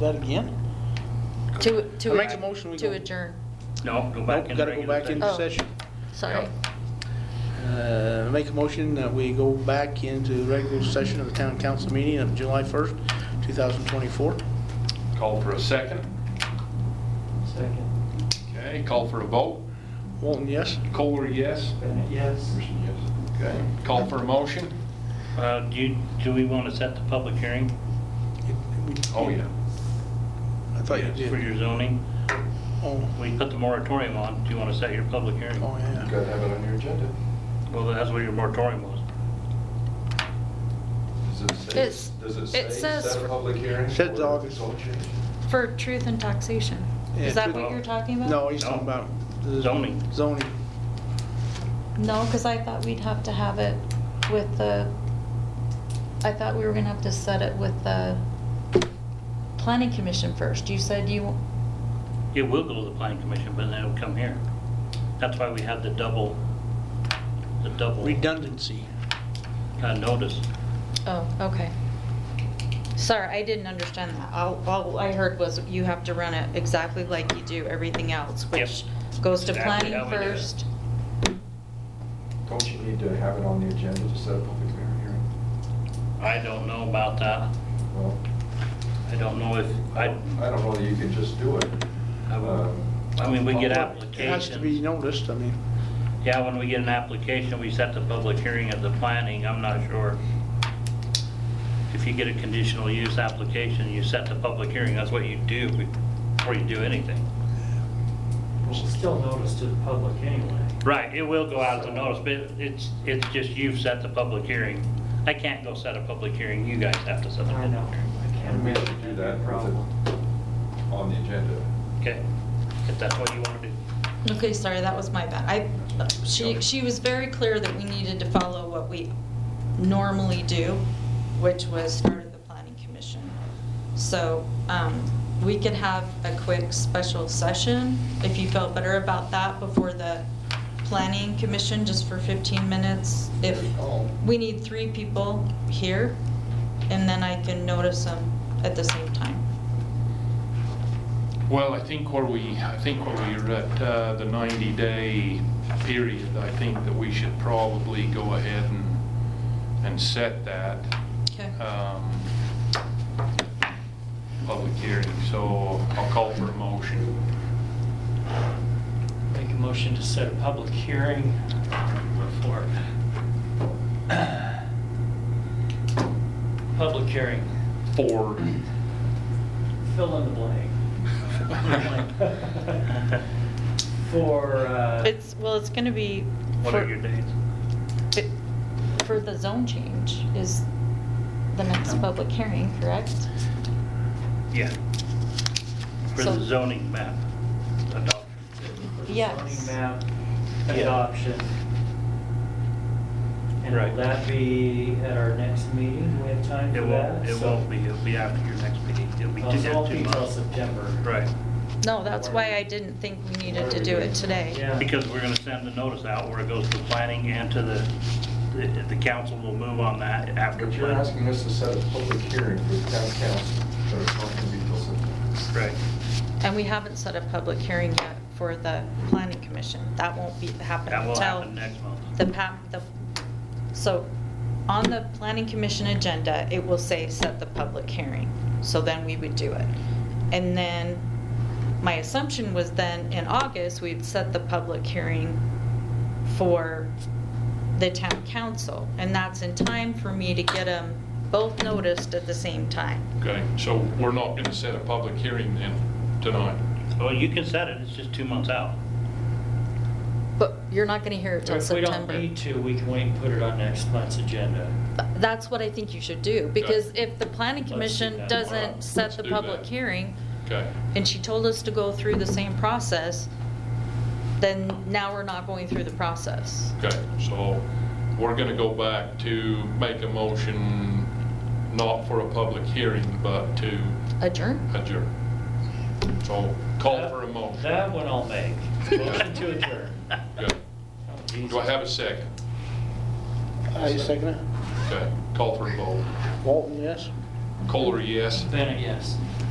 that again? To I make a motion, we to go. adjourn. No, go back Nope, in. gotta go back into Oh. session. Sorry. Make a motion that we go back into the regular session of the town council meeting of July 1st, 2024. Call for a second. Second. Okay, call for a vote. Walton, yes? Kohler, yes. Bennett, yes. Pearson, yes. Okay, call for a motion. Do we want to set the public hearing Oh, yeah. I thought you for did. your zoning? Oh, We put the moratorium on. Do you want to set your public hearing? oh, yeah. Gotta have it on your agenda. Well, that's what your moratorium was. It's- Does it it says- set a public hearing? Says for August. zone change? For truth and taxation. Yeah, Is that truth- what you're talking about? No, he's No. talking about the Zoning. Zoning. No, because I thought we'd have to have it with the, I thought we were gonna have to set it with the planning commission first. You said you, It will go to the planning commission, but then it'll come here. That's why we had the double Redundancy. notice. oh, okay. Sorry, I didn't understand that. All I heard was you have to run it exactly like you do everything else, which goes to Exactly planning how we do it. first. Don't you need to have it on the agenda to set a public hearing? I don't know about that. Well, I don't know if, I don't know that you can just do it. I mean, we get It has to be applications. noticed, I mean. Yeah, when we get an application, we set the public hearing at the planning. I'm not sure. If you get a conditional use application, you set the public hearing. That's what you do before you do anything. Well, it's still notice to the public anyway. Right, it will go out as a notice, but it's just you've set the public hearing. I can't go set a public hearing. You guys have to set the I public know. hearing. I can't We have imagine to do that'd that be a with problem. it on the agenda. Okay, if that's what you want to do. Okay, sorry, that was my bad. She was very clear that we needed to follow what we normally do, which was start at the planning commission. So, we could have a quick special session, if you felt better about that, before the planning commission, just for 15 minutes. If we need 3 people here, and then I can notice them at the same time. Well, I think where we're at the 90-day period, I think that we should probably go ahead and set that Okay. public hearing. So I'll call for a motion. Make a motion to set a public hearing for public hearing. For, Fill in the blank. For, It's gonna be. What are your dates? For the zone change is the next public hearing, correct? Yeah. For So- the zoning map adoption. for the Yes. zoning map Yeah. adoption. And Right. will that be at our next meeting? Do we have time for that? It won't be, it'll be after your next meeting. It'll be Oh, so it won't 2 be till months. September. Right, No, that's why I didn't think we needed to do it today. Yeah. because we're gonna send the notice out where it goes to planning and to the council will move on that after But you're planning. asking us to set a public hearing for the town council, so it's not going to be till September. Right. And we haven't set a public hearing yet for the planning commission. That won't happen That will until happen next month. so on the planning commission agenda, it will say set the public hearing. So then we would do it. And then my assumption was then in August, we'd set the public hearing for the town council. And that's in time for me to get them both noticed at the same time. okay, so we're not going to set a public hearing then tonight. Well, you can set it, it's just 2 months out. But you're not gonna hear it till If we don't September. need to, we can wait and put it on next month's agenda. That's what I think you should do, because if the planning Let's do commission that. doesn't Alright, set let's the do public that. hearing, Okay, and she told us to go through the same process, then now we're not going through the process. okay, so we're going to go back to make a motion not for a public hearing, but to Adjourn? adjourn. So call for a motion. That one I'll make. Motion to adjourn. Good. Oh, Do I have a second? I second it. Okay, call for a vote. Walton, yes? Kohler, yes. Bennett, yes.